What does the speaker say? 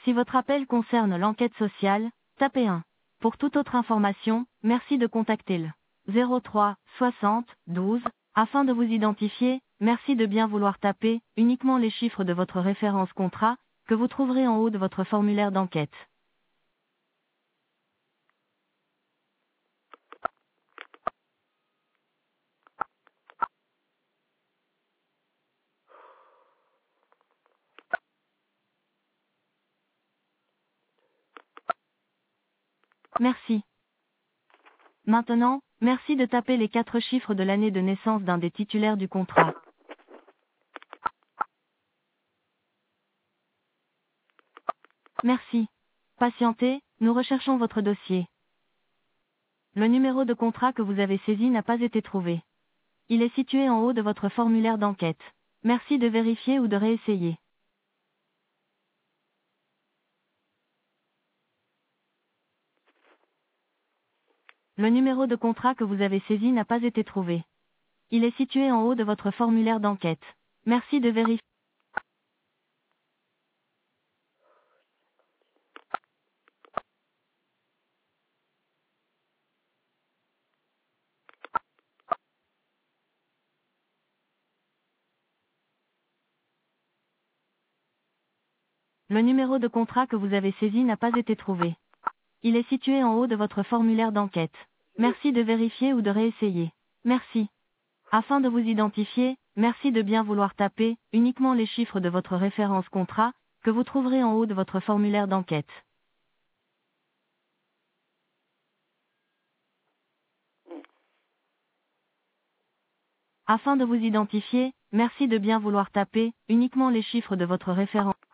Si votre appel concerne l'enquête sociale, tapez 1. Pour toute autre information, merci de contacter le 03 60 12. Afin de vous identifier, merci de bien vouloir taper uniquement les chiffres de votre référence contrat, que vous trouverez en haut de votre formulaire d'enquête. Merci. Maintenant, merci de taper les 4 chiffres de l'année de naissance d'un des titulaires du contrat. Merci. Patientez, nous recherchons votre dossier. Le numéro de contrat que vous avez saisi n'a pas été trouvé. Il est situé en haut de votre formulaire d'enquête. Merci de vérifier ou de réessayer. Le numéro de contrat que vous avez saisi n'a pas été trouvé. Il est situé en haut de votre formulaire d'enquête. Merci de vérifier. Le numéro de contrat que vous avez saisi n'a pas été trouvé. Il est situé en haut de votre formulaire d'enquête. Merci de vérifier ou de réessayer. Merci. Afin de vous identifier, merci de bien vouloir taper uniquement les chiffres de votre référence contrat, que vous trouverez en haut de votre formulaire d'enquête. Afin de vous identifier, merci de bien vouloir taper uniquement les chiffres de votre référence.